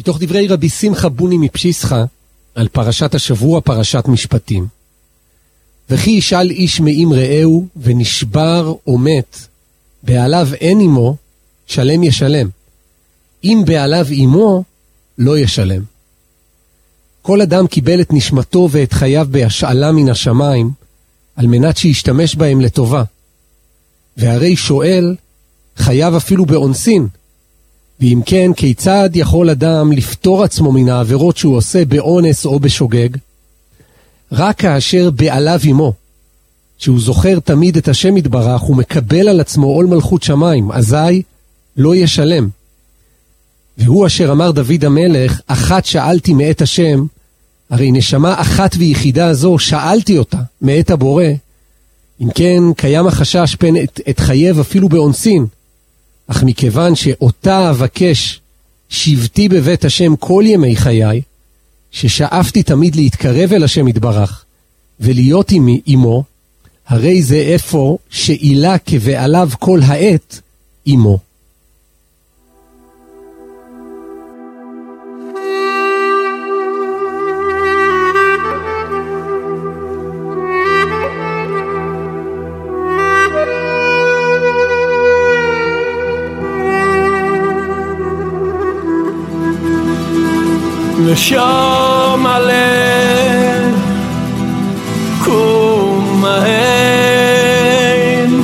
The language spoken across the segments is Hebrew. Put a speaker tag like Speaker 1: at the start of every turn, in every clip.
Speaker 1: מתוך דברי רבי שמחה בוני מפשיסחה על פרשת השבוע, פרשת משפטים. וכי ישאל איש מאם רעהו ונשבר או מת, בעליו אין עמו, שלם ישלם. אם בעליו עמו, לא ישלם. כל אדם קיבל את נשמתו ואת חייו בהשאלה מן השמיים, על מנת שישתמש בהם לטובה. והרי שואל, חייב אפילו באונסין. ואם כן, כיצד יכול אדם לפתור עצמו מן העבירות שהוא עושה באונס או בשוגג? רק כאשר בעליו עמו, שהוא זוכר תמיד את השם יתברך ומקבל על עצמו עול מלכות שמיים, אזי לא ישלם. והוא אשר אמר דוד המלך, אחת שאלתי מאת השם, הרי נשמה אחת ויחידה זו שאלתי אותה מאת הבורא. אם כן, קיים החשש פן את חייב אפילו באונסין, אך מכיוון שאותה אבקש שבתי בבית השם כל ימי חיי, ששאפתי תמיד להתקרב אל השם יתברך ולהיות עמו, הרי זה איפה שאילה כבעליו כל העת עמו.
Speaker 2: נשום עליהם קום מהן,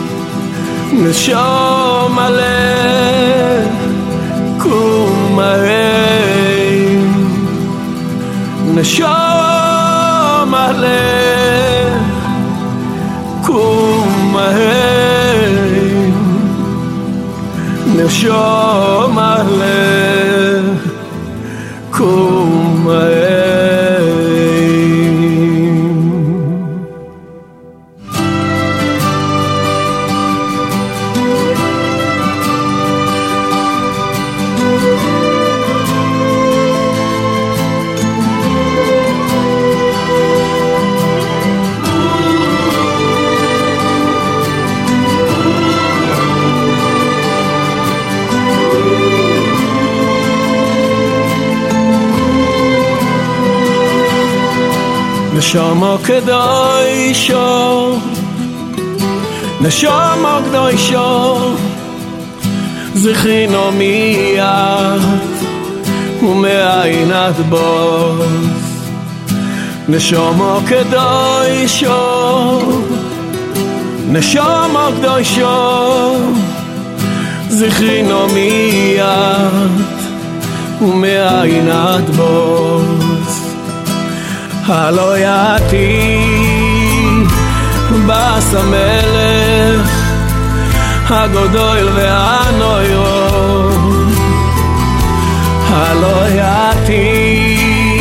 Speaker 2: נשום עליהם קום מהן, נשום עליהם קום מהן, נשום עליהם קום מהן. נשמה קדושה, נשמה קדושה, זכינו מיד ומעינת בוס. נשמה קדושה, נשמה קדושה, זכינו מיד ומעינת בוס. הלא יעתי בס המלך הגדול והנוירו, הלא יעתי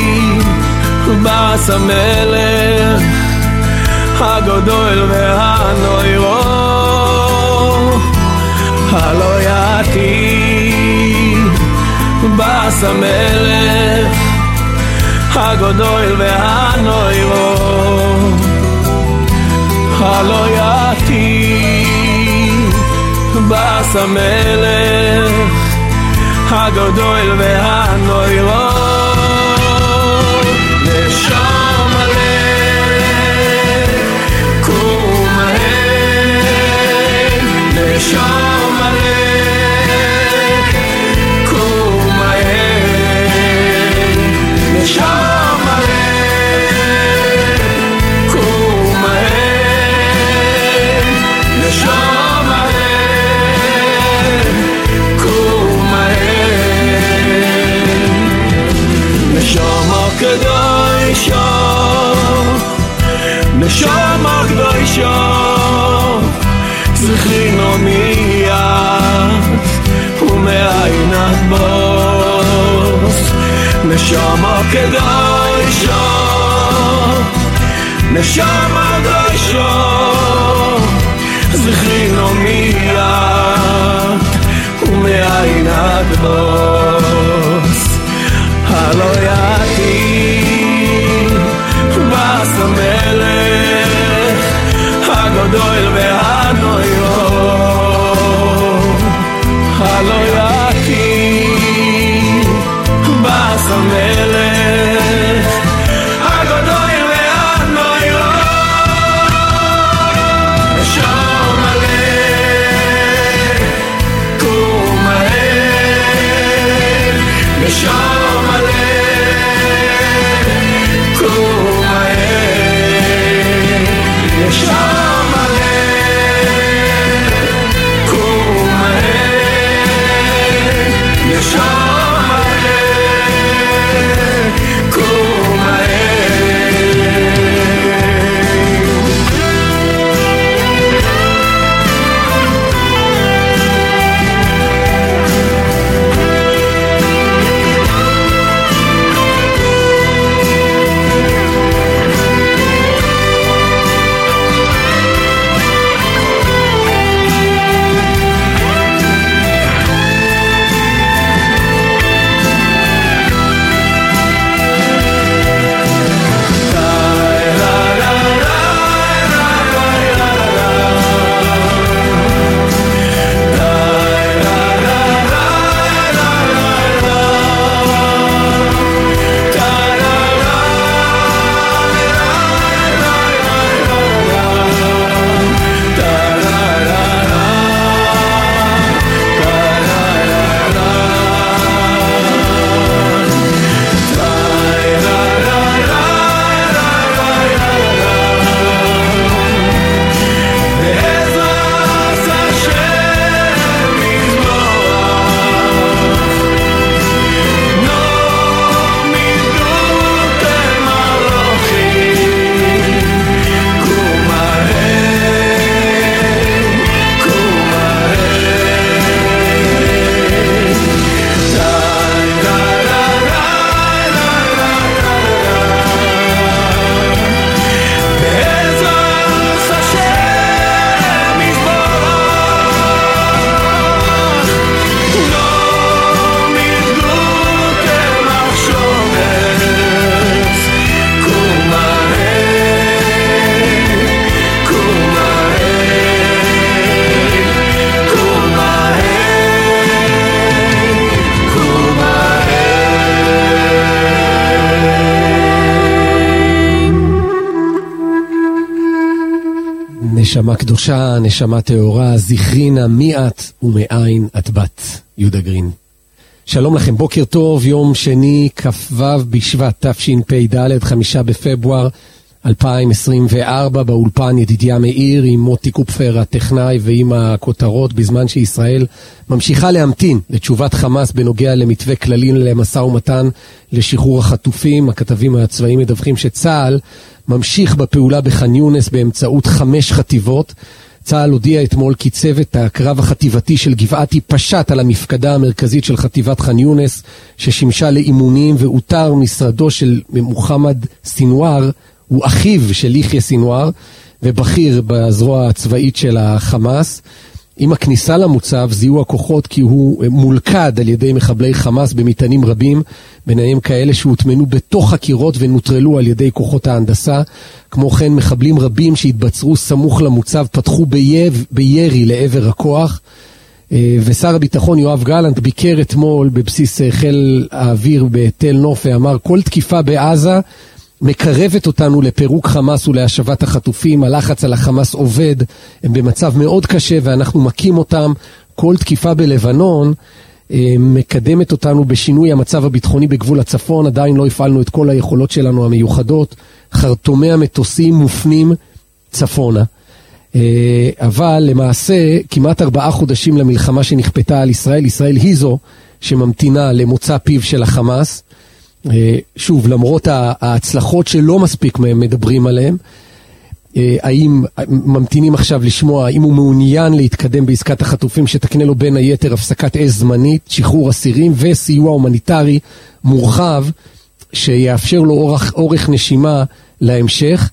Speaker 2: בס המלך הגדול והנוירו, הלא יעתי בס המלך הגדול והנוירו, הלא יעתי בס המלך הגדול והנוירו. נשום עליהם קום מהן, נשום עליהם קום מהן, נשום קדושה, נשמה קדושה, זכינו מיד ומעינת בוס. נשמה קדושה, נשמה קדושה, זכינו מיד ומעינת בוס. הלא יעתי בס המלך הגדול והנוירו, הלא יעתי
Speaker 1: נשמה קדושה, נשמה טהורה, זכרינה מי את ומאין את בת. יהודה גרין. שלום לכם, בוקר טוב, יום שני, כ"ו בשבט תשפ"ד, 5 בפברואר 2024, באולפן ידידיה מאיר עם מוטי קופפר הטכנאי ועם הכותרות, בזמן שישראל ממשיכה להמתין לתשובת חמאס בנוגע למתווה כללי למשא ומתן לשחרור החטופים. הכתבים הצבאיים מדווחים שצה"ל ממשיך בפעולה בח'אן יונס באמצעות 5 חטיבות. צה"ל הודיע אתמול כי צוות הקרב החטיבתי של גבעתי פשט על המפקדה המרכזית של חטיבת ח'אן יונס ששימשה לאימונים, ואותר משרדו של מוחמד סינואר, הוא אחיו של יחיא סינואר ובכיר בזרוע הצבאית של החמאס. עם הכניסה למוצב זיהו הכוחות כי הוא מולכד על ידי מחבלי חמאס במטענים רבים, ביניהם כאלה שהוטמנו בתוך חקירות ונוטרלו על ידי כוחות ההנדסה. כמו כן מחבלים רבים שהתבצרו סמוך למוצב פתחו בירי לעבר הכוח. ושר הביטחון יואב גלנט ביקר אתמול בבסיס חיל האוויר בתל נוף ואמר, כל תקיפה בעזה מקרבת אותנו לפירוק חמאס ולהשבת החטופים. הלחץ על החמאס עובד, הם במצב מאוד קשה ואנחנו מכים אותם. כל תקיפה בלבנון מקדמת אותנו בשינוי המצב הביטחוני בגבול הצפון. עדיין לא הפעלנו את כל היכולות שלנו המיוחדות, חרטומי המטוסים מופנים צפונה. אבל למעשה כמעט 4 חודשים למלחמה שנכפתה על ישראל, ישראל היא זו שממתינה למוצא פיו של החמאס. שוב, למרות ההצלחות שלא מספיק מהם מדברים עליהם, האם ממתינים עכשיו לשמוע האם הוא מעוניין להתקדם בעסקת החטופים שתקנה לו בין היתר הפסקת אש זמנית, שחרור אסירים וסיוע הומניטרי מורחב שיאפשר לו אורך נשימה להמשך.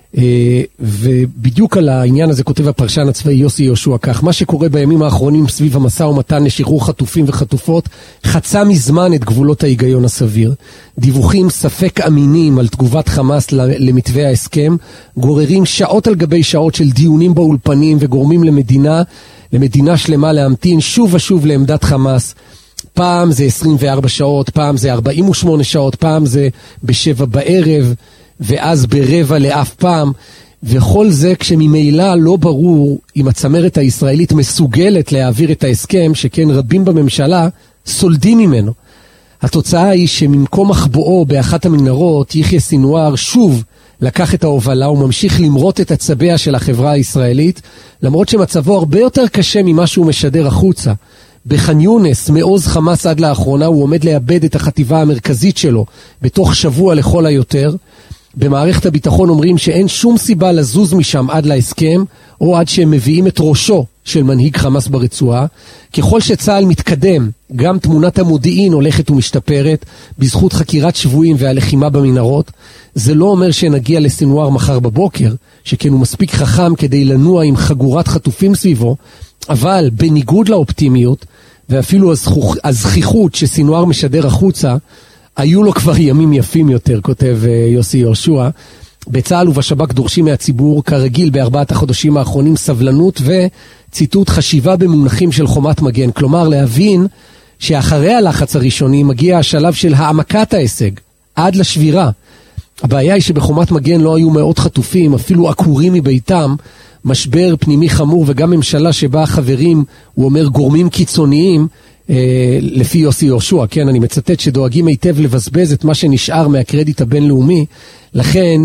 Speaker 1: ובדיוק על העניין הזה כותב הפרשן הצבאי יוסי יהושע כך: מה שקורה בימים האחרונים סביב המשא ומתן לשחרור חטופים וחטופות חצה מזמן את גבולות ההיגיון הסביר. דיווחים ספק אמינים על תגובת חמאס למתווה ההסכם גוררים שעות על גבי שעות של דיונים באולפנים וגורמים למדינה שלמה להמתין שוב ושוב לעמדת חמאס. פעם זה 24 שעות, פעם זה 48 שעות, פעם זה ב7 בערב ואז ברבע לאף פעם, וכל זה כשממילא לא ברור אם הצמרת הישראלית מסוגלת להעביר את ההסכם, שכן רבים בממשלה סולדים ממנו. התוצאה היא שממקום מחבואו באחת המנהרות, יחיא סינואר שוב לקח את ההובלה וממשיך למרות את עצביה של החברה הישראלית, למרות שמצבו הרבה יותר קשה ממה שהוא משדר החוצה. בח'אן יונס, מעוז חמאס עד לאחרונה, הוא עומד לאבד את החטיבה המרכזית שלו בתוך שבוע לכל היותר. במערכת הביטחון אומרים שאין שום סיבה לזוז משם עד להסכם, או עד שהם מביאים את ראשו של מנהיג חמאס ברצועה. ככל שצה"ל מתקדם, גם תמונת המודיעין הולכת ומשתפרת, בזכות חקירת שבויים והלחימה במנהרות. זה לא אומר שנגיע לסינואר מחר בבוקר, שכן הוא מספיק חכם כדי לנוע עם חגורת חטופים סביבו, אבל בניגוד לאופטימיות, ואפילו הזכיחות שסינואר משדר החוצה, היו לו כבר ימים יפים יותר, כותב יוסי יהושע. בצה"ל ובשב"כ דורשים מהציבור כרגיל ב4 החודשים האחרונים סבלנות וציטוט חשיבה במונחים של חומת מגן. כלומר להבין שאחרי הלחץ הראשוני מגיע השלב של העמקת ההישג עד לשבירה. הבעיה היא שבחומת מגן לא היו מאות חטופים, אפילו עקורים מביתם, משבר פנימי חמור וגם ממשלה שבה חברים, הוא אומר גורמים קיצוניים, לפי יוסי יהושע, כן, אני מצטט, שדואגים היטב לבזבז את מה שנשאר מהקרדיט הבינלאומי. לכן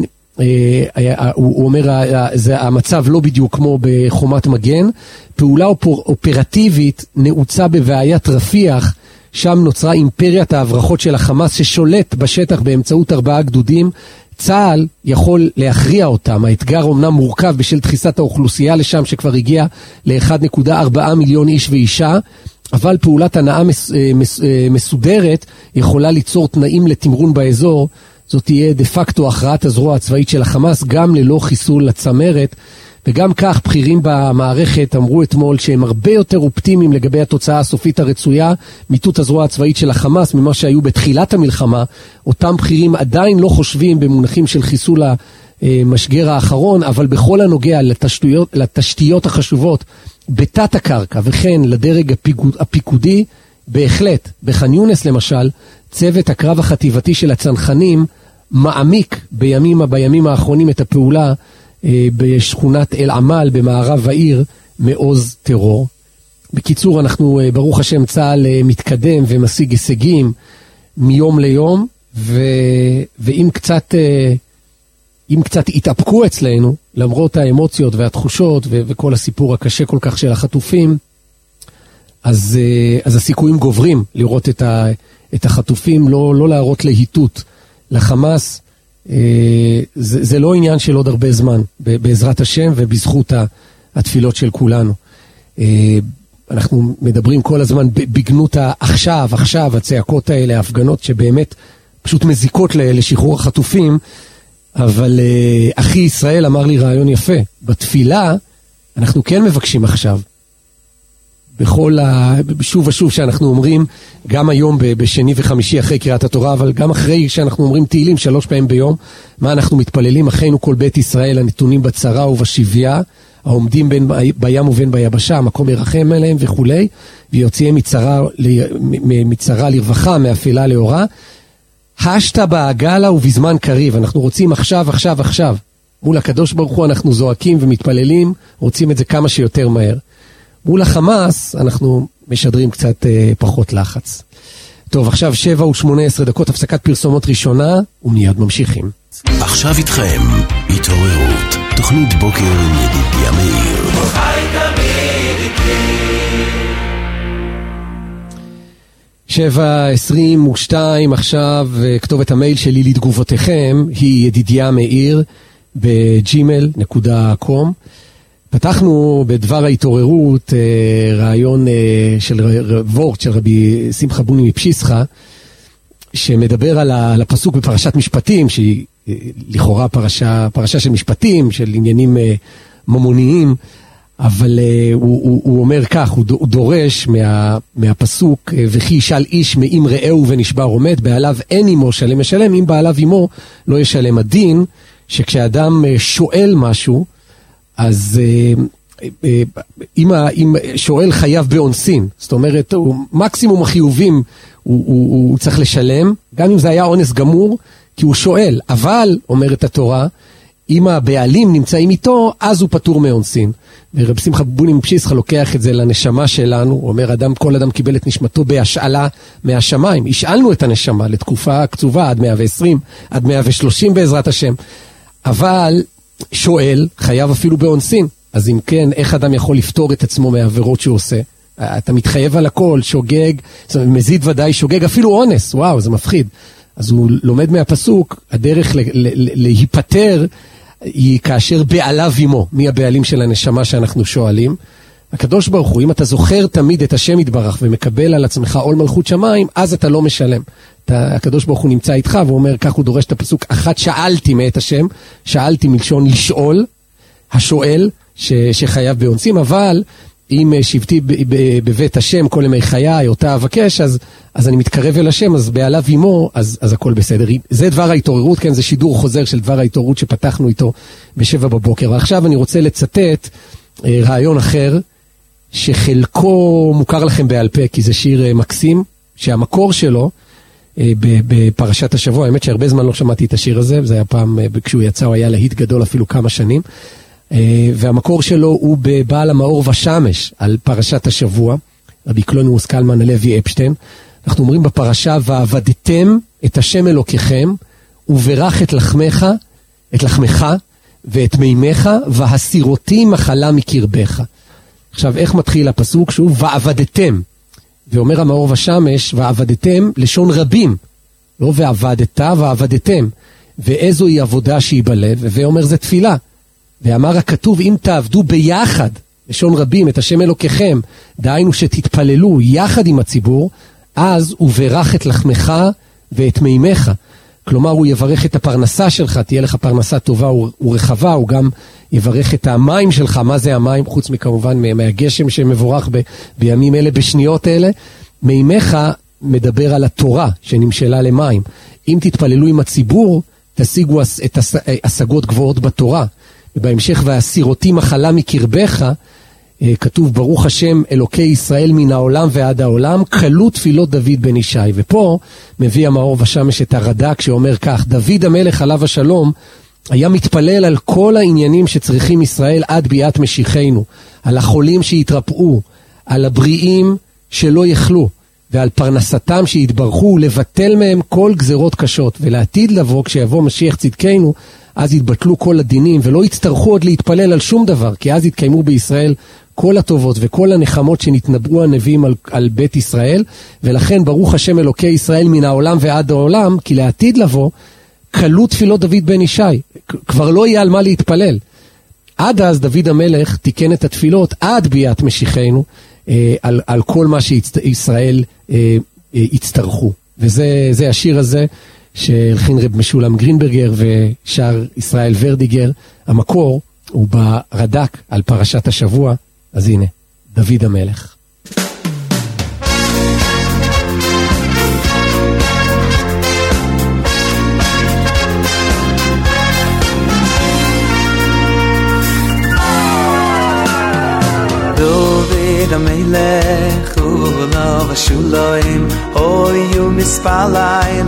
Speaker 1: הוא אומר המצב לא בדיוק כמו בחומת מגן. פעולה אופרטיבית נעוצה בבעיית רפיח, שם נוצרה אימפריית ההברחות של החמאס ששולט בשטח באמצעות 4 גדודים. צה"ל יכול להכריע אותם. האתגר אומנם מורכב בשל דחיסת האוכלוסייה לשם שכבר הגיע ל1.4 מיליון איש ואישה, אבל פעולת הנאה מסודרת יכולה ליצור תנאים לתמרון באזור. זאת תהיה דה פקטו הכרעת הזרוע הצבאית של החמאס, גם ללא חיסול לצמרת. וגם כך בכירים במערכת אמרו אתמול שהם הרבה יותר אופטימיים לגבי התוצאה הסופית הרצויה מיטוט הזרוע הצבאית של החמאס ממה שהיו בתחילת המלחמה. אותם בכירים עדיין לא חושבים במונחים של חיסול המשגר האחרון, אבל בכל הנוגע לתשתיות החשובות בתת הקרקע וכן לדרג הפיקודי, בהחלט, בח'אן יונס למשל, צוות הקרב החטיבתי של הצנחנים מעמיק בימים האחרונים את הפעולה בשכונת אל עמל במערב העיר מעוז טרור. בקיצור, אנחנו ברוך השם צה"ל מתקדם ומשיג הישגים מיום ליום, ואם קצת התאפקו אצלנו, למרות האמוציות והתחושות וכל הסיפור הקשה כל כך של החטופים, אז הסיכויים גוברים לראות את החטופים, לא להראות להיטות לחמאס. זה לא עניין של עוד הרבה זמן, בעזרת השם ובזכות התפילות של כולנו. אנחנו מדברים כל הזמן בגנות עכשיו, הצעקות האלה, ההפגנות שבאמת פשוט מזיקות לשחרור החטופים, אבל אחי ישראל אמר לי רעיון יפה, בתפילה אנחנו כן מבקשים עכשיו, שוב ושוב שאנחנו אומרים, גם היום בשני וחמישי אחרי קריאת התורה, אבל גם אחרי שאנחנו אומרים תהילים 3 פעמים ביום, מה אנחנו מתפללים? אחינו כל בית ישראל הנתונים בצרה ובשביה, העומדים בין בים ובין ביבשה, המקום ירחם עליהם וכולי, ויוציאם מצרה לרווחה, מאפלה לאורה. השת בעגלה ובזמן קריב, אנחנו רוצים עכשיו. מול הקדוש ברוך הוא אנחנו זועקים ומתפללים, רוצים את זה כמה שיותר מהר. מול החמאס אנחנו משדרים קצת פחות לחץ. טוב, עכשיו 7:18, הפסקת פרסומות ראשונה, ומיד ממשיכים.
Speaker 3: עכשיו איתכם, התעוררות, תוכנית בוקר עם ידידיה מאיר. חי תמיד
Speaker 1: איתי. 7:22 עכשיו, כתובת המייל שלי לתגובותיכם היא ידידיה מאיר ב@gmail.com. פתחנו בדבר ההתעוררות רעיון של וורט של רבי שמחה בוני מפשיסחה, שמדבר על הפסוק בפרשת משפטים, שהיא לכאורה פרשה של משפטים, של עניינים ממוניים, אבל הוא אומר כך, הוא דורש מהפסוק, וכי ישאל איש מאם רעהו ונשבר עומד, בעליו אין עמו שלם ישלם, אם בעליו עמו לא ישלם. הדין שכשאדם שואל משהו, אז אם שואל חייב באונסין, זאת אומרת, מקסימום החיובים הוא צריך לשלם, גם אם זה היה אונס גמור, כי הוא שואל, אבל, אומרת התורה, אם הבעלים נמצאים איתו, אז הוא פטור מאונסין. ורב שמחה בוני מפשיסחה לוקח את זה לנשמה שלנו, הוא אומר, כל אדם קיבל את נשמתו בהשאלה מהשמיים, השאלנו את הנשמה לתקופה קצובה, עד 120, עד 130 בעזרת השם, אבל שואל חייב אפילו באונסין. אז אם כן, איך אדם יכול לפתור את עצמו מהעבירות שהוא עושה? אתה מתחייב על הכל, שוגג, מזיד ודאי שוגג, אפילו אונס, וואו, זה מפחיד. אז הוא לומד מהפסוק, הדרך להיפטר היא כאשר בעליו עמו, מי הבעלים של הנשמה שאנחנו שואלים. הקדוש ברוך הוא, אם אתה זוכר תמיד את השם יתברך ומקבל על עצמך עול מלכות שמיים, אז אתה לא משלם. הקדוש ברוך הוא נמצא איתך, והוא אומר, כך הוא דורש את הפסוק, אחת שאלתי מאת השם, שאלתי מלשון לשאול, השואל שחייב באונסים, אבל אם שבתי בבית השם כל ימי חיי, אותה אבקש, אז אני מתקרב אל השם, אז בעליו עמו, אז הכל בסדר. זה דבר ההתעוררות, כן, זה שידור חוזר של דבר ההתעוררות שפתחנו איתו ב7 בבוקר. ועכשיו אני רוצה לצטט רעיון אחר, שחלקו מוכר לכם בעל פה, כי זה שיר מקסים, שהמקור שלו, בפרשת השבוע, האמת שהרבה זמן לא שמעתי את השיר הזה, זה היה פעם, כשהוא יצא, הוא היה להיט גדול אפילו כמה שנים, והמקור שלו הוא בבעל המאור ושמש, על פרשת השבוע, רבי קלונימוס קלמן הלוי אפשטיין. אנחנו אומרים בפרשה, ועבדתם את השם אלוקיכם, וברך את לחמך ואת מימך, והסירותי מחלה מקרבך. עכשיו, איך מתחיל הפסוק? שוב, ועבדתם. ואומר המאור ושמש, ועבדתם לשון רבים. לא ועבדת, ועבדתם. ואיזו היא עבודה שהיא בלב, ואומר זה תפילה. ואמר הכתוב, אם תעבדו ביחד, לשון רבים, את השם אלוקיכם, דהיינו שתתפללו יחד עם הציבור, אז הוא ברך את לחמך ואת מימך. כלומר, הוא יברך את הפרנסה שלך, תהיה לך פרנסה טובה ורחבה, הוא גם יברך את המים שלך. מה זה המים? חוץ מכמובן מהגשם שמבורך בימים אלה, בשניות אלה. מימך מדבר על התורה שנמשלה למים. אם תתפללו עם הציבור, תשיגו את השגות גבוהות בתורה. ובהמשך, והסירותי מחלה מקרבך, כתוב ברוך השם אלוקי ישראל מן העולם ועד העולם, קלו תפילות דוד בן ישי. ופה מביא המאור ושמש את הרד"ק שאומר כך, דוד המלך עליו השלום היה מתפלל על כל העניינים שצריכים ישראל עד ביאת משיחנו, על החולים שיתרפאו, על הבריאים שלא יחלו, ועל פרנסתם שיתברכו, לבטל מהם כל גזרות קשות, ולעתיד לבוא קיבוא משיח צדקנו, אז יתבטלו כל הדינים, ולא יצטרכו עוד להתפלל על שום דבר, כי אז יתקיימו בישראל כל הטובות וכל הנחמות שנתנבאו הנביאים על בית ישראל, ולכן ברוך השם אלוקי ישראל מן העולם ועד העולם, כי לעתיד לבוא, קלו תפילות דוד בן ישי, כבר לא יהיה על מה להתפלל. עד אז דוד המלך תיקן את התפילות עד ביאת משיחנו, על כל מה שישראל יצטרכו. וזה השיר הזה שהלחין רב משולם גרינברגר ושר ישראל ורדיגר. המקור הוא ברד"ק על פרשת השבוע. אז הנה, דוד המלך.
Speaker 2: דוד המלך ובלב השוליים הויו מספליים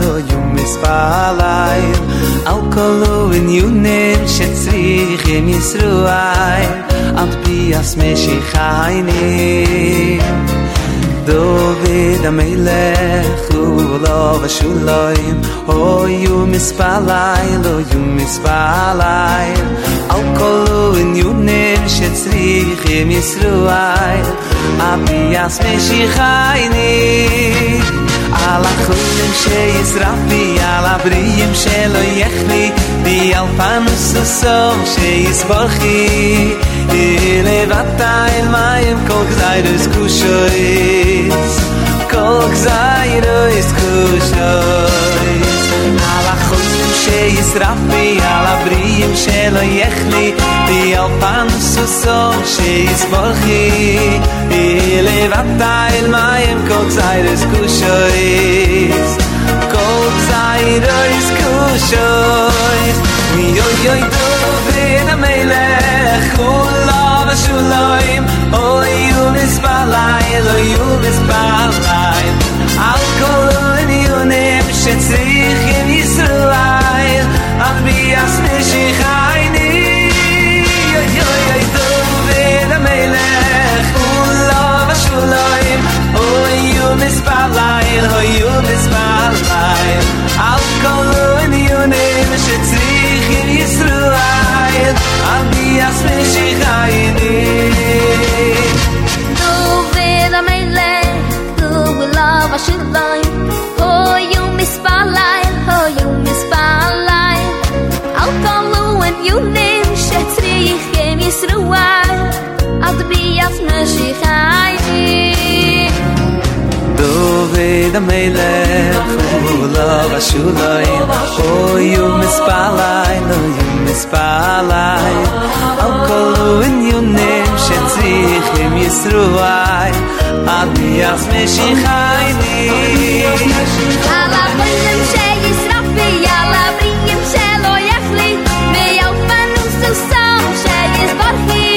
Speaker 2: על כל עניונים שצריכים ישראל עד ביאת משיחנו. דוד המלך ובלב השוליים הויו מספליים על כל עניונים שצריכים ישראל עד ביאת משיחנו. על החולים שישרפי, על הבריאים שלא יחלי, ועל פנוס הסוף שיסברכי, לבטה אל מים כל גזירוס קושויס, כל גזירוס קושויס. על החולים שישרפי, על הבריאים שלא יחלי, ועל פנוס הסוף שיסברכי, לבטה אל מים כל גזירוס קושויס, כל גזירוס קושויס. יוי דוד המלך ולב השוליים הויו מספליים על כל עניונים שצריכים ישראל עד ביאת משיחנו. יוי דוד המלך ולב השוליים הויו מספליים על כל עניונים שצריכים ישראל עד ביאת משיחנו.
Speaker 4: דוד המלך ולב השוליים הויו מספליים על כל עניונים שצריכים ישראל עד ביאת משיחנו.
Speaker 2: דוד המלך ולב השוליים הויו מספליים על כל עניונים שצריכים ישראל עד ביאת משיחנו.
Speaker 4: על החולים שישרפי, על הבריאים שלא יחלי, ועל פנוס הסוף שיסברכי,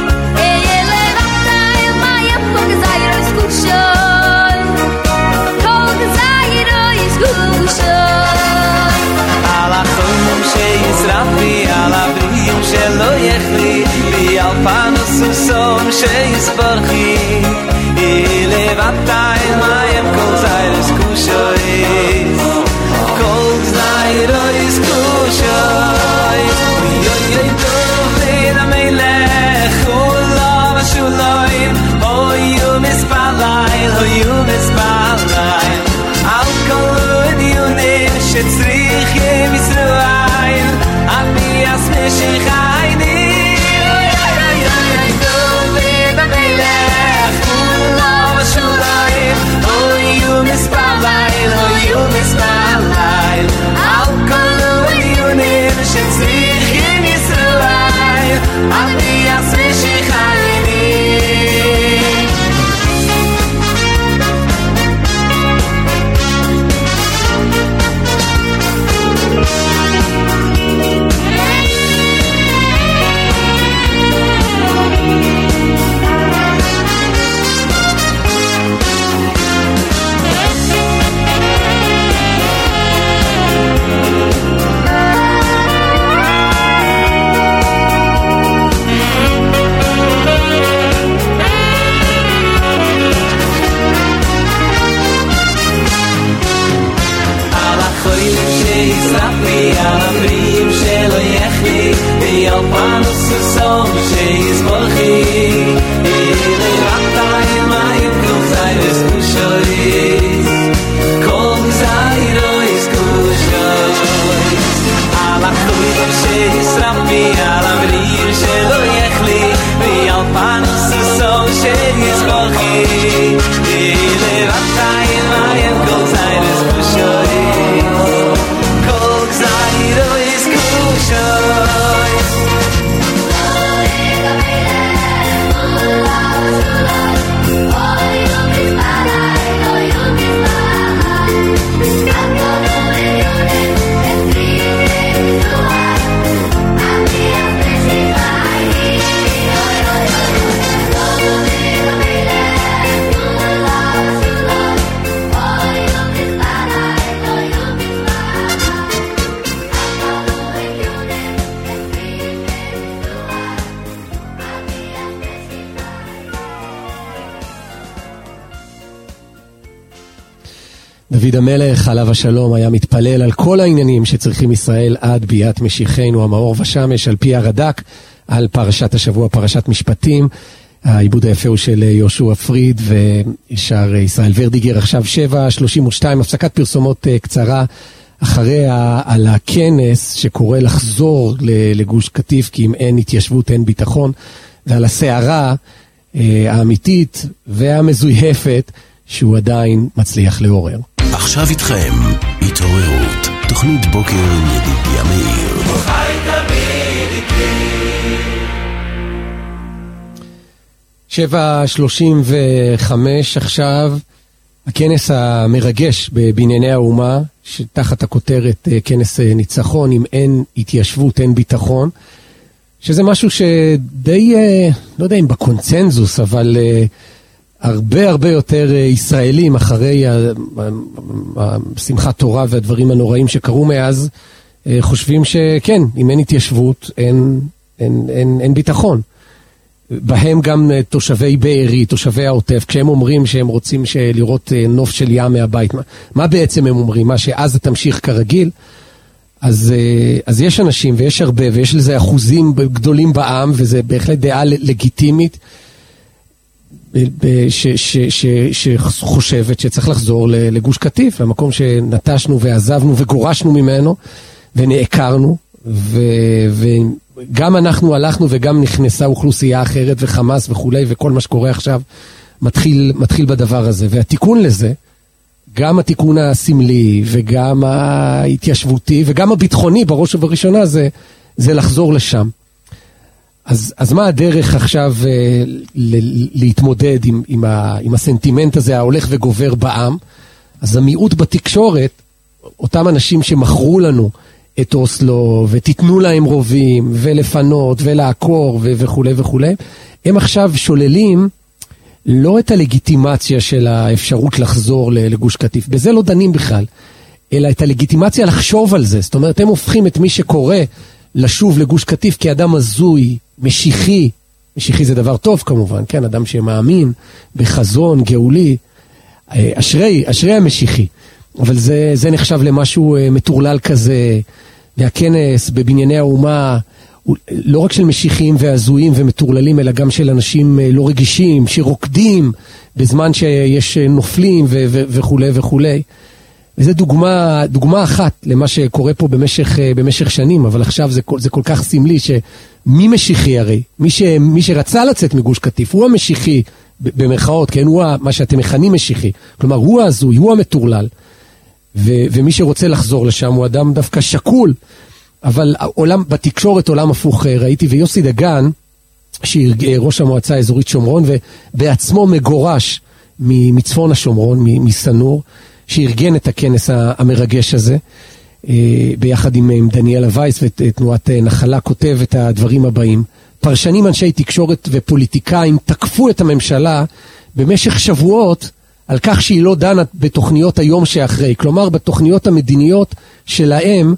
Speaker 4: לבטה אל מים כל גזירוס קושויס, כל גזירוס קושויס.
Speaker 2: על החולים שישרפי, על הבריאים שלא יחלי, ועל פנוס הסוף שיסברכי, לבטה אל מים כל גזירוס קושויס, כל גזירוס קושויס. יוי דוד המלך ולב השוליים הויו מספליים על כל עניונים שצריכים ישראל עד ביאת משיחנו. דוד המלך
Speaker 1: דוד המלך עליו השלום היה מתפלל על כל העניינים שצריכים ישראל עד ביאת משיחנו המאור ושמש, על פי הרד"ק, על פרשת השבוע, פרשת משפטים. העיבוד היפה הוא של יהושע פריד ושר ישראל ורדיגר. עכשיו 7:32, הפסקת פרסומות קצרה אחרי על הכנס שקורא לחזור לגוש קטיף, כי אם אין התיישבות אין ביטחון, ועל הסערה האמיתית והמזויפת שהוא עדיין מצליח לעורר.
Speaker 3: עכשיו איתכם, התעוררות, תוכנית בוקר עם ידידיה מאיר.
Speaker 2: חי תמיד איתי.
Speaker 1: 7:35 עכשיו, הכנס המרגש בבנייני האומה, שתחת הכותרת כנס ניצחון, אם אין התיישבות אין ביטחון, שזה משהו שדי, לא יודע אם בקונצנזוס, אבל הרבה יותר ישראלים אחרי שמחת תורה והדברים הנוראים שקרו מאז, חושבים שכן, אם אין התיישבות אין ביטחון. בהם גם תושבי בארי, תושבי העוטף, כשהם אומרים שהם רוצים לראות נוף של ים מהבית, מה בעצם הם אומרים? מה שעזה תמשיך כרגיל? אז יש אנשים ויש הרבה ויש לזה אחוזים גדולים בעם, וזה בהחלט דעה לגיטימית, שחושבת שצריך לחזור לגוש קטיף, למקום שנטשנו ועזבנו וגורשנו ממנו ונעקרנו, וגם אנחנו הלכנו וגם נכנסה אוכלוסייה אחרת וחמאס וכולי, וכל מה שקורה עכשיו מתחיל בדבר הזה. והתיקון לזה, גם התיקון הסמלי וגם ההתיישבותי וגם הביטחוני בראש ובראשונה, זה לחזור לשם. אז מה הדרך עכשיו להתמודד עם הסנטימנט הזה ההולך וגובר בעם? אז המיעוט בתקשורת, אותם אנשים שמכרו לנו את אוסלו ותיתנו להם רובים ולפנות ולעקור וכו' וכו', הם עכשיו שוללים לא את הלגיטימציה של האפשרות לחזור לגוש קטיף, בזה לא דנים בכלל, אלא את הלגיטימציה לחשוב על זה. זאת אומרת, הם הופכים את מי שקורא לשוב לגוש קטיף כאדם הזוי, משיחי. משיחי זה דבר טוב כמובן, כן? אדם שמאמין בחזון גאולי, אשרי המשיחי. אבל זה נחשב למשהו מטורלל כזה. והכנס בבנייני האומה, לא רק של משיחיים והזויים ומטורללים, אלא גם של אנשים לא רגישים, שרוקדים בזמן שיש נופלים וכו' וכו'. וזו דוגמה אחת למה שקורה פה במשך שנים, אבל עכשיו זה כל כך סמלי שמי משיחי הרי, מי שרצה לצאת מגוש קטיף, הוא המשיחי במרכאות, כן, הוא מה שאתם מכנים משיחי, כלומר הוא הזוי, הוא המטורלל, ומי שרוצה לחזור לשם הוא אדם דווקא שקול, אבל בתקשורת עולם הפוך ראיתי, ויוסי דגן, ראש המועצה האזורית שומרון, ובעצמו מגורש מצפון השומרון, מסנור, שארגן את הכנס המרגש הזה, ביחד עם דניאלה וייס ותנועת נחלה, כותב את הדברים הבאים. פרשנים, אנשי תקשורת ופוליטיקאים תקפו את הממשלה במשך שבועות על כך שהיא לא דנה בתוכניות היום שאחרי, כלומר בתוכניות המדיניות שלהם,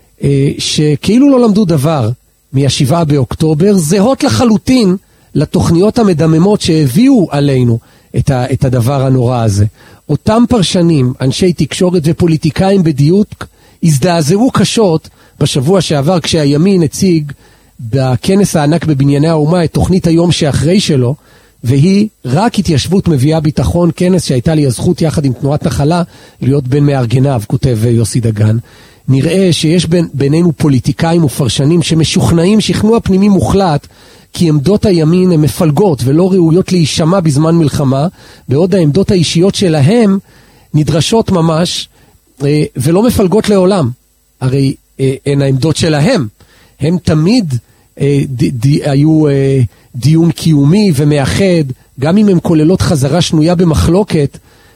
Speaker 1: שכאילו לא למדו דבר מ7 באוקטובר, זהות לחלוטין לתוכניות המדממות שהביאו עלינו את הדבר הנורא הזה. אותם פרשנים, אנשי תקשורת ופוליטיקאים בדיוק, הזדעזעו קשות בשבוע שעבר כשהימין הציג בכנס הענק בבנייני האומה את תוכנית היום שאחרי שלו, והיא רק התיישבות מביאה ביטחון, כנס שהייתה לי הזכות יחד עם תנועת נחלה להיות בין מארגניו, כותב יוסי דגן. נראה שיש בינינו פוליטיקאים ופרשנים שמשוכנעים שכנוע פנימי מוחלט כי עמדות הימין הן מפלגות ולא ראויות להישמע בזמן מלחמה, בעוד העמדות האישיות שלהם נדרשות ממש ולא מפלגות לעולם. הרי הן העמדות שלהם, הם תמיד היו דיון קיומי ומאחד, גם אם הם כוללות חזרה שנויה במחלוקת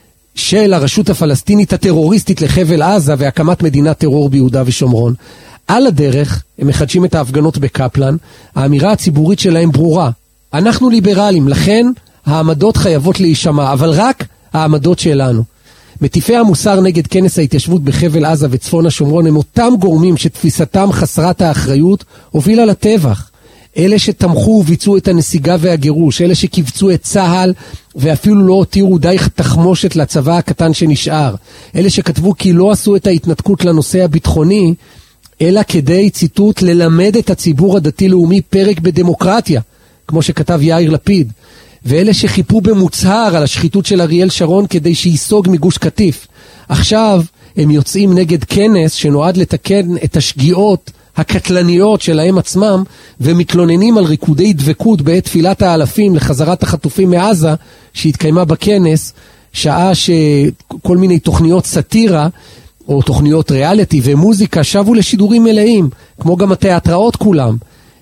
Speaker 1: של הרשות הפלסטינית הטרוריסטית לחבל עזה והקמת מדינת טרור ביהודה ושומרון. על הדרך הם מחדשים את ההפגנות בקפלן, האמירה הציבורית שלהם ברורה, אנחנו ליברלים, לכן העמדות חייבות להישמע, אבל רק העמדות שלנו. מטיפי המוסר נגד כנס ההתיישבות בחבל עזה וצפון השומרון הם אותם גורמים שתפיסתם חסרת האחריות הובילה לטבח. אלה שתמכו וביצעו את הנסיגה והגירוש, אלה שקיבצו את צהל ואפילו לא הותירו די תחמושת לצבא הקטן שנשאר, אלה שכתבו כי לא עשו את ההתנתקות לנושא הביטחוני, אלא כדי, ציטוט, ללמד את הציבור הדתי-לאומי פרק בדמוקרטיה, כמו שכתב יאיר לפיד, ואלה שחיפו במוצהר על השחיתות של אריאל שרון כדי שיסוג מגוש קטיף. עכשיו הם יוצאים נגד כנס שנועד לתקן את השגיאות הקטלניות שלהם עצמם, ומתלוננים על ריקודי דבקות בעת תפילת האלפים לחזרת החטופים מעזה שהתקיימה בכנס, שעה שכל מיני תוכניות סטירה או תוכניות ריאליטי ומוזיקה שבו לשידורים מלאים, כמו גם התיאטראות כולם.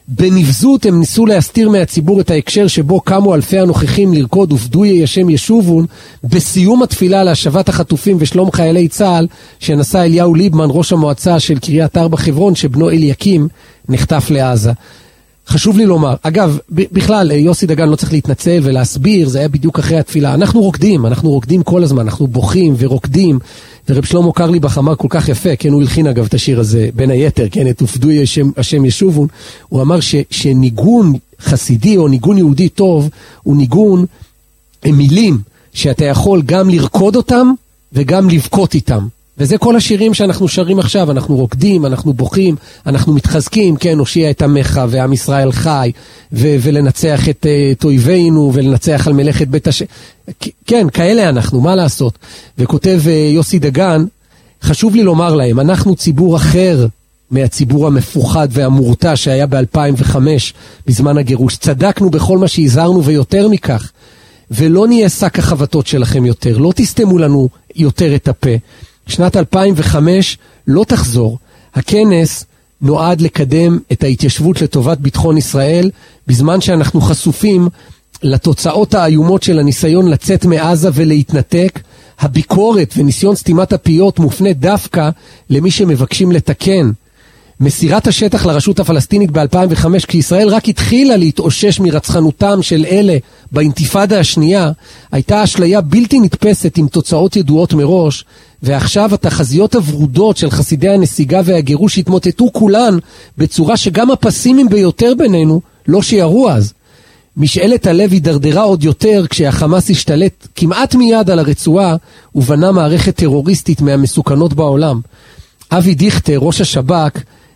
Speaker 1: בנבזות הם ניסו להסתיר מהציבור את ההקשר שבו קמו אלפי הנוכחים לרקוד ופדויי השם ישובון בסיום התפילה להשבת החטופים ושלום חיילי צה"ל שנשא אליהו ליבמן, ראש המועצה של קריית ארבע חברון, שבנו אליקים נחטף לעזה. חשוב לי לומר, אגב, בכלל יוסי דגן לא צריך להתנצל ולהסביר, זה היה בדיוק אחרי התפילה. אנחנו רוקדים כל הזמן, אנחנו בוכים ורוקדים, ורב שלמה קרליבך אמר כל כך יפה, כן, הוא הלחין אגב את השיר הזה, בין היתר, כן, את ופדויי השם ישובון, הוא אמר שניגון חסידי או ניגון יהודי טוב, הוא ניגון מילים, שאתה יכול גם לרקוד אותם וגם לבכות איתם. וזה כל השירים שאנחנו שרים עכשיו, אנחנו רוקדים, אנחנו בוכים, אנחנו מתחזקים, כן, הושיע את עמך ועם ישראל חי, ולנצח את אויבינו, ולנצח על מלאכת בית השם. כן, כאלה אנחנו, מה לעשות? וכותב יוסי דגן, חשוב לי לומר להם, אנחנו ציבור אחר מהציבור המפוחד והמורתע שהיה ב-2005 בזמן הגירוש. צדקנו בכל מה שהזהרנו ויותר מכך, ולא נהיה שק החבטות שלכם יותר, לא תסתמו לנו יותר את הפה. שנת 2005 לא תחזור. הכנס נועד לקדם את ההתיישבות לטובת ביטחון ישראל, בזמן שאנחנו חשופים לתוצאות האיומות של הניסיון לצאת מעזה ולהתנתק. הביקורת וניסיון סתימת הפיות מופנה דווקא למי שמבקשים לתקן. מסירת השטח לרשות הפלסטינית ב-2005, כשישראל רק התחילה להתאושש מרצחנותם של אלה באינתיפאדה השנייה, הייתה אשליה בלתי נתפסת עם תוצאות ידועות מראש, ועכשיו התחזיות הוורודות של חסידי הנסיגה והגירוש התמוטטו כולן בצורה שגם הפסימיים ביותר בינינו לא שיערו אז. משאלת הלב הידרדרה עוד יותר כשהחמאס השתלט כמעט מיד על הרצועה ובנה מערכת טרוריסטית מהמסוכנות בעולם. אבי דיכטר, ראש השב"כ,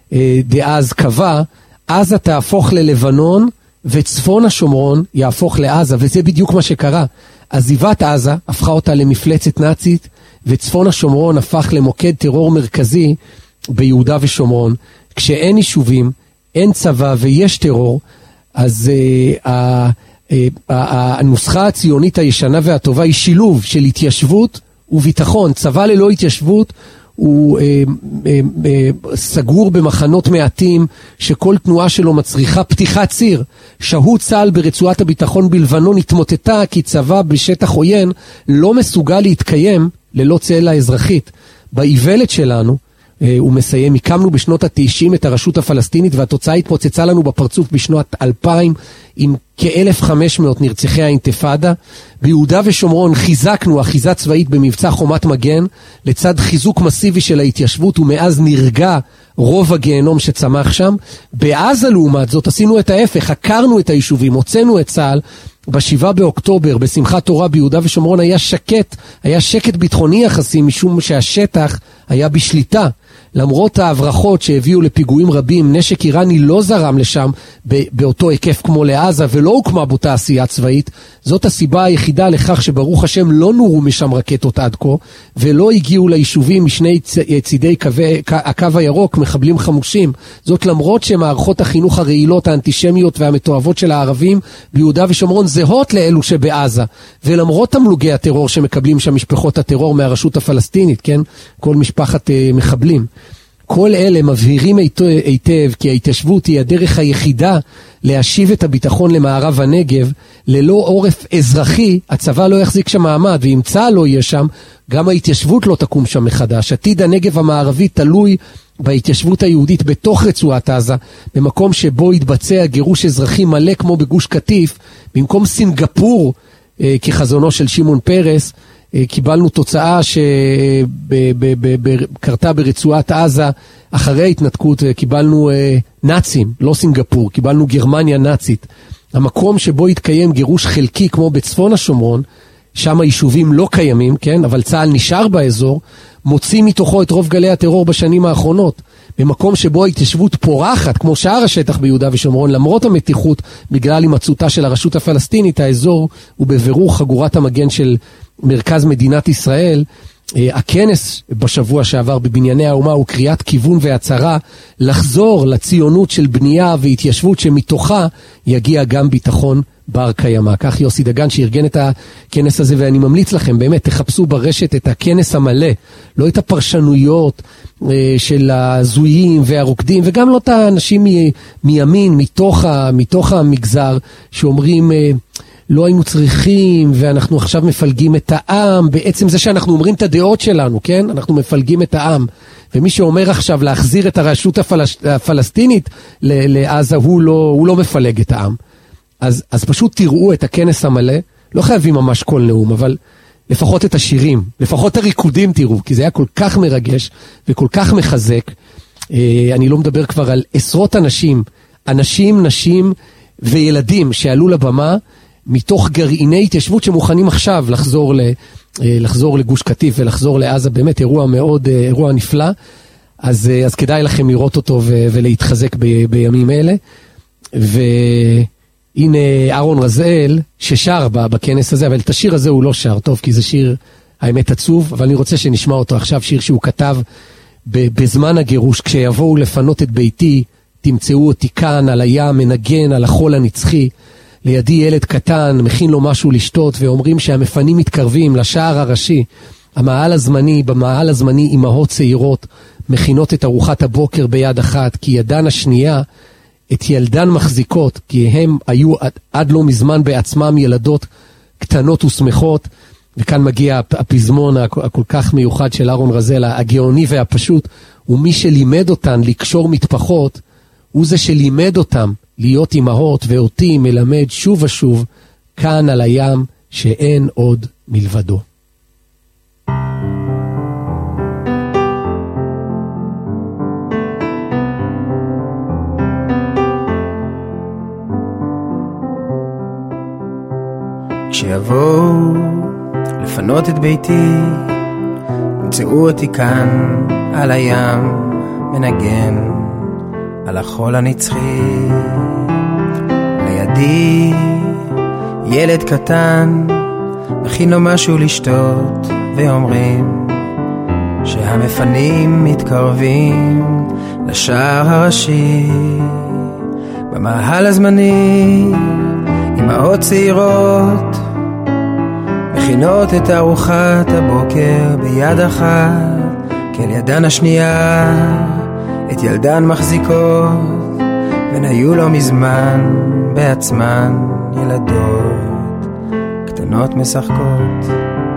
Speaker 1: דאז קבע, עזה תהפוך ללבנון וצפון השומרון יהפוך לעזה, וזה בדיוק מה שקרה. עזיבת עזה הפכה אותה למפלצת נאצית, וצפון השומרון הפך למוקד טרור מרכזי ביהודה ושומרון. כשאין יישובים, אין צבא ויש טרור, אז הנוסחה הציונית הישנה והטובה היא שילוב של התיישבות וביטחון. צבא ללא התיישבות הוא סגור במחנות מעטים שכל תנועה שלו מצריכה פתיחת ציר. שהות צה"ל ברצועת הביטחון בלבנון התמוטטה כי צבא בשטח עוין לא מסוגל להתקיים ללא צלע אזרחית. באיוולת שלנו, הוא מסיים, הקמנו בשנות ה-90 את הרשות הפלסטינית והתוצאה התפוצצה לנו בפרצוף בשנות 2000 עם כ-1,500 נרצחי האינתיפאדה. ביהודה ושומרון חיזקנו אחיזה צבאית במבצע חומת מגן לצד חיזוק מסיבי של ההתיישבות, ומאז נרגע רוב הגיהנום שצמח שם. בעזה לעומת זאת עשינו את ההפך, חקרנו את היישובים, הוצאנו את צה"ל. ב7 באוקטובר בשמחת תורה ביהודה ושומרון היה שקט ביטחוני יחסי, משום שהשטח היה בשליטה. למרות ההברחות שהביאו לפיגועים רבים, נשק איראני לא זרם לשם באותו היקף כמו לעזה, ולא הוקמה בו תעשייה צבאית. זאת הסיבה היחידה לכך שברוך השם לא נורו משם רקטות עד כה, ולא הגיעו ליישובים משני צידי הקו הירוק מחבלים חמושים. זאת למרות שמערכות החינוך הרעילות, האנטישמיות והמתועבות של הערבים ביהודה ושומרון זהות לאלו שבעזה, ולמרות תמלוגי הטרור שמקבלים שם משפחות הטרור מהרשות הפלסטינית, כן? כל משפחת מחבלים. כל אלה מבהירים היטב כי ההתיישבות היא הדרך היחידה להשיב את הביטחון למערב הנגב. ללא עורף אזרחי הצבא לא יחזיק שם מעמד, ואם צה"ל לא יהיה שם גם ההתיישבות לא תקום שם מחדש. עתיד הנגב המערבי תלוי בהתיישבות היהודית בתוך רצועת עזה, במקום שבו יתבצע גירוש אזרחי מלא כמו בגוש קטיף. במקום סינגפור כחזונו של שמעון פרס, קיבלנו תוצאה שקרתה ברצועת עזה אחרי ההתנתקות, קיבלנו נאצים, לא סינגפור, קיבלנו גרמניה נאצית. המקום שבו התקיים גירוש חלקי כמו בצפון השומרון, שם היישובים לא קיימים, כן? אבל צה"ל נשאר באזור, מוציא מתוכו את רוב גלי הטרור בשנים האחרונות. במקום שבו ההתיישבות פורחת, כמו שאר השטח ביהודה ושומרון, למרות המתיחות בגלל הימצאותה של הרשות הפלסטינית, האזור הוא בבירור חגורת המגן של מרכז מדינת ישראל. הכנס בשבוע שעבר בבנייני האומה הוא קריאת כיוון והצהרה לחזור לציונות של בנייה והתיישבות שמתוכה יגיע גם ביטחון בר קיימא. כך יוסי דגן שארגן את הכנס הזה, ואני ממליץ לכם באמת תחפשו ברשת את הכנס המלא, לא את הפרשנויות של הזויים והרוקדים, וגם לא את האנשים מימין מתוך המגזר שאומרים לא היינו צריכים ואנחנו עכשיו מפלגים את העם. בעצם זה שאנחנו אומרים את הדעות שלנו, כן? אנחנו מפלגים את העם. ומי שאומר עכשיו להחזיר את הרשות הפלסטינית לעזה, הוא לא מפלג את העם. אז פשוט תראו את הכנס המלא, לא חייבים ממש כל נאום, אבל לפחות את השירים, לפחות את הריקודים תראו, כי זה היה כל כך מרגש וכל כך מחזק. אני לא מדבר כבר על עשרות אנשים, נשים וילדים שעלו לבמה, מתוך גרעיני התיישבות שמוכנים עכשיו לחזור לגוש קטיף ולחזור לעזה. באמת אירוע נפלא. אז כדאי לכם לראות אותו ולהתחזק בימים אלה. והנה אהרון רזאל ששר בכנס הזה, אבל את השיר הזה הוא לא שר טוב, כי זה שיר האמת עצוב, אבל אני רוצה שנשמע אותו עכשיו, שיר שהוא כתב בזמן הגירוש: כשיבואו לפנות את ביתי, תמצאו אותי כאן על הים, מנגן על החול הנצחי. לידי ילד קטן, מכין לו משהו לשתות, ואומרים שהמפנים מתקרבים לשער הראשי. במעל הזמני אמהות צעירות מכינות את ארוחת הבוקר ביד אחת, כי ידן השנייה את ילדן מחזיקות, כי הם היו עד לא מזמן בעצמם ילדות קטנות ושמחות. וכאן מגיע הפזמון הכל כך מיוחד של אהרון רזאל, הגאוני והפשוט. ומי שלימד אותן לקשור מטפחות, הוא זה שלימד אותם להיות אמהות, ואותי מלמד שוב ושוב כאן על הים שאין עוד מלבדו.
Speaker 5: כשיבואו לפנות את ביתי, תמצאו אותי כאן על הים, מנגן על החול הנצחי. לידי ילד קטן, מכין לו משהו לשתות, ואומרים שהמפנים מתקרבים לשער הראשי. במאהל הזמני אמהות צעירות מכינות את ארוחת הבוקר ביד אחת, כי על ידן השנייה את ילדן מחזיקות, והן היו לא מזמן בעצמן ילדות קטנות משחקות.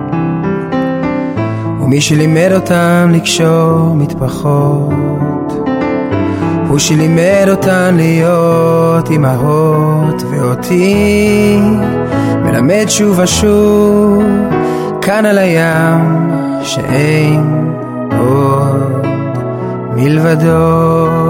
Speaker 5: ומי שלימד אותם לקשור מטפחות, הוא שלימד אותן להיות אמהות, ואותי מלמד שוב ושוב כאן על הים שאין עוד מלבדו.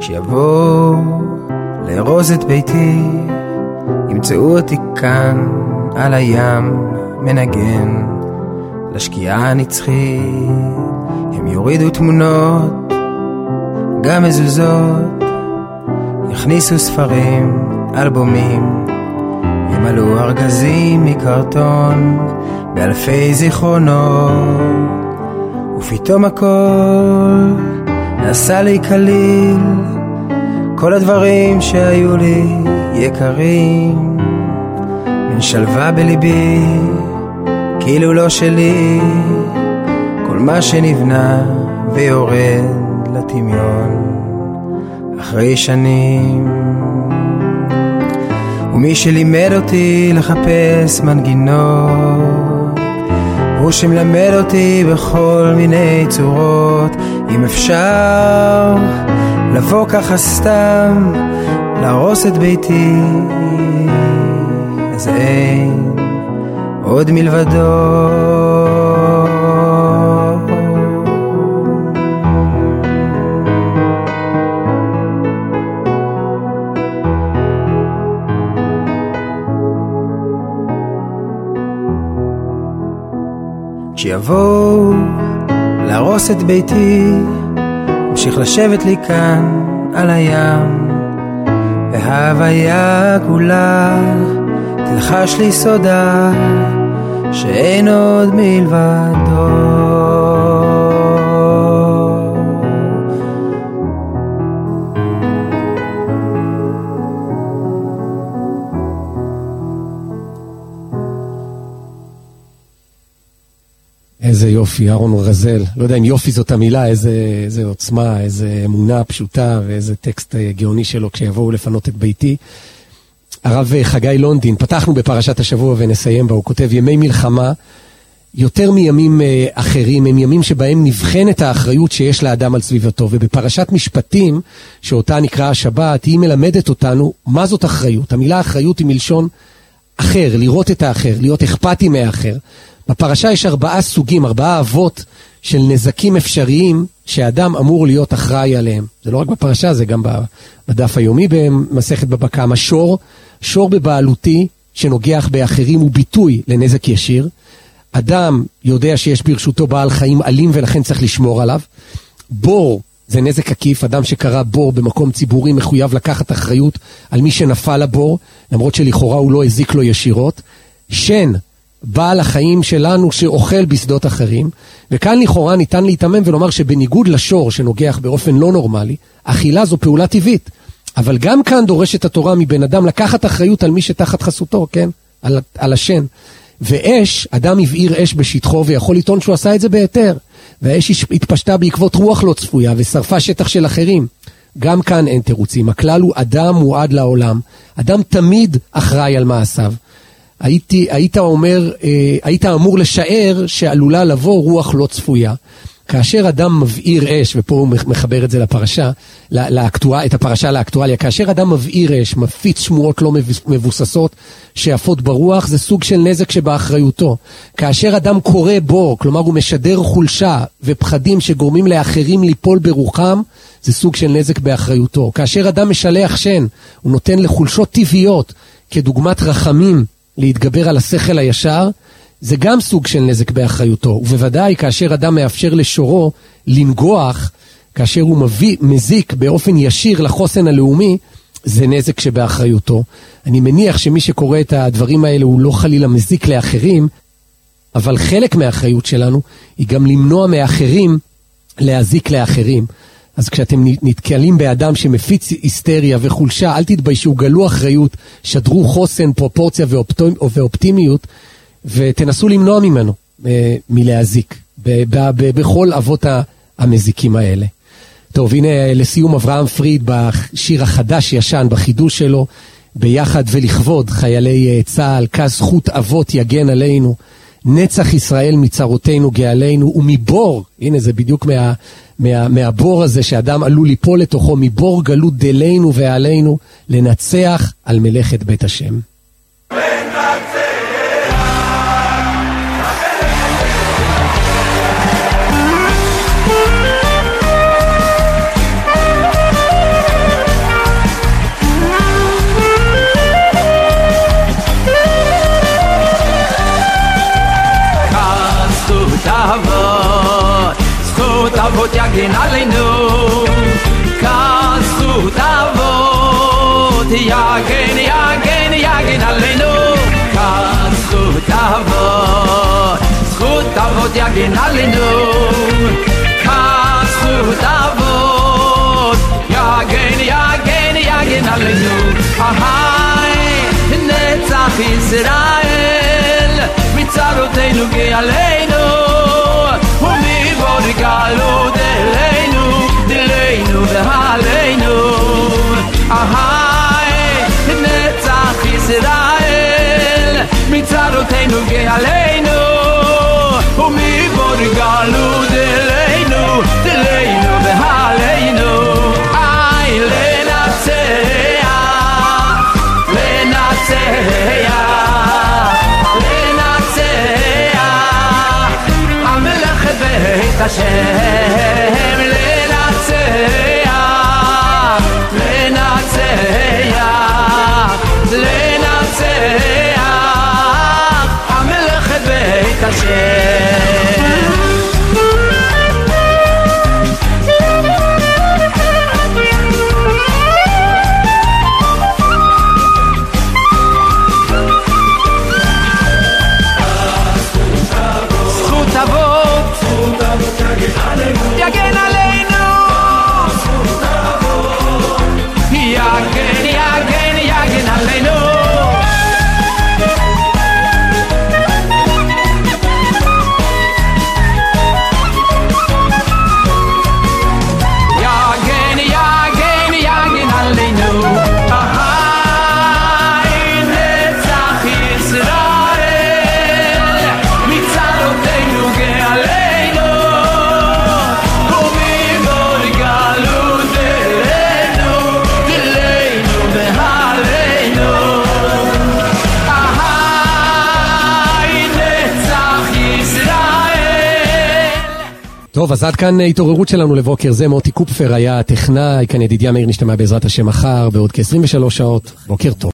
Speaker 5: כשיבואו לארוז את ביתי, ימצאו אותי כאן על הים מנגן לשקיעה הנצחית. הם יורידו תמונות, גם מזוזות, יכניסו ספרים, אלבומים, ימלאו ארגזים מקרטון באלפי זיכרונות, ופתאום הכל נעשה לי קליל, כל הדברים שהיו לי יקרים, מן שלווה בליבי כאילו לא שלי, כל מה שנבנה ויורד לטמיון אחרי שנים. ומי שלימד אותי לחפש מנגינות, הוא שמלמד אותי בכל מיני צורות. אם אפשר לבוא ככה סתם להרוס את ביתי, אז אין עוד מלבדו. כשיבואו להרוס את ביתי, המשיך לשבת לי כאן על הים, וההוויה כולה תלחש לי סודה שאין עוד מלבדו.
Speaker 1: איזה יופי, אהרון רזל. לא יודע אם יופי זאת המילה, איזה עוצמה, איזה אמונה פשוטה, ואיזה טקסט גאוני שלו כשיבואו לפנות את ביתי. הרב חגי לונדין, פתחנו בפרשת השבוע ונסיים בה, הוא כותב, ימי מלחמה, יותר מימים אחרים, הם ימים שבהם נבחן את האחריות שיש לאדם על סביבתו, ובפרשת משפטים, שאותה נקרא השבת, היא מלמדת אותנו מה זאת אחריות. המילה אחריות היא מלשון אחר, לראות את האחר, להיות אכפתי מהאחר. בפרשה יש 4 סוגים, 4 אבות של נזקים אפשריים שהאדם אמור להיות אחראי עליהם. זה לא רק בפרשה, זה גם בדף היומי במסכת בבא קמא. שור בבעלותי שנוגח באחרים הוא ביטוי לנזק ישיר. אדם יודע שיש ברשותו בעל חיים אלים ולכן צריך לשמור עליו. בור זה נזק עקיף, אדם שקרא בור במקום ציבורי מחויב לקחת אחריות על מי שנפל לבור, למרות שלכאורה הוא לא הזיק לו ישירות. שן, בעל החיים שלנו שאוכל בשדות אחרים, וכאן לכאורה ניתן להתאמם ולומר שבניגוד לשור שנוגח באופן לא נורמלי, אכילה זו פעולה טבעית. אבל גם כאן דורשת התורה מבן אדם לקחת אחריות על מי שתחת חסותו, כן? על השן. ואש, אדם הבעיר אש בשטחו ויכול לטעון שהוא עשה את זה בהיתר. והאש התפשטה בעקבות רוח לא צפויה ושרפה שטח של אחרים. גם כאן אין תירוצים. הכלל הוא אדם מועד לעולם. אדם תמיד אחראי על מעשיו. היית אמור לשער שעלולה לבוא רוח לא צפויה. כאשר אדם מבעיר אש, ופה הוא מחבר את זה לפרשה, את הפרשה לאקטואליה, כאשר אדם מבעיר אש, מפיץ שמועות לא מבוססות שעפות ברוח, זה סוג של נזק שבאחריותו. כאשר אדם קורא בו, כלומר הוא משדר חולשה ופחדים שגורמים לאחרים ליפול ברוחם, זה סוג של נזק באחריותו. כאשר אדם משלח שן, הוא נותן לחולשות טבעיות, כדוגמת רחמים, להתגבר על השכל הישר, זה גם סוג של נזק באחריותו. ובוודאי כאשר אדם מאפשר לשורו לנגוח, כאשר הוא מזיק באופן ישיר לחוסן הלאומי, זה נזק שבאחריותו. אני מניח שמי שקורא את הדברים האלה הוא לא חלילה מזיק לאחרים, אבל חלק מהאחריות שלנו היא גם למנוע מאחרים להזיק לאחרים. אז כשאתם נתקלים באדם שמפיץ היסטריה וחולשה, אל תתביישו, גלו אחריות, שדרו חוסן, פרופורציה ואופטימיות, ותנסו למנוע ממנו מלהזיק בכל אבות המזיקים האלה. טוב, הנה לסיום אברהם פריד בשיר החדש ישן, בחידוש שלו, ביחד ולכבוד חיילי צה"ל, כזכות אבות יגן עלינו, נצח ישראל מצרותינו גאלינו, ומבור, הנה זה בדיוק מהבור הזה שאדם עלול ליפול לתוכו, מבור גלות דלינו ועלינו, לנצח על מלאכת בית השם.
Speaker 6: אבות יגן עלינו, כזכות אבות יגן יגן יגן עלינו, כזכות אבות, זכות אבות יגן עלינו, כזכות אבות יגן יגן יגן עלינו. נצח ישראל מצרותינו גאלנו, ומבור גלות אלינו דלינו והלינו. נצח ישראל מצרותינו גאלנו, ומבור גלות אלינו דלינו והלינו. בית השם לנצח, לנצח, לנצח, המלאכת בית השם. יגן עלינו, יגן יגן יגן עלינו. יגן יגן יגן עלינו. נצח ישראל מצרותינו גאלנו,
Speaker 1: טוב, אז עד כאן התעוררות שלנו לבוקר זה. מוטי קופפר היה הטכנאי, כאן ידידיה מאיר, נשתמע בעזרת השם מחר בעוד כ-23 שעות. בוקר טוב.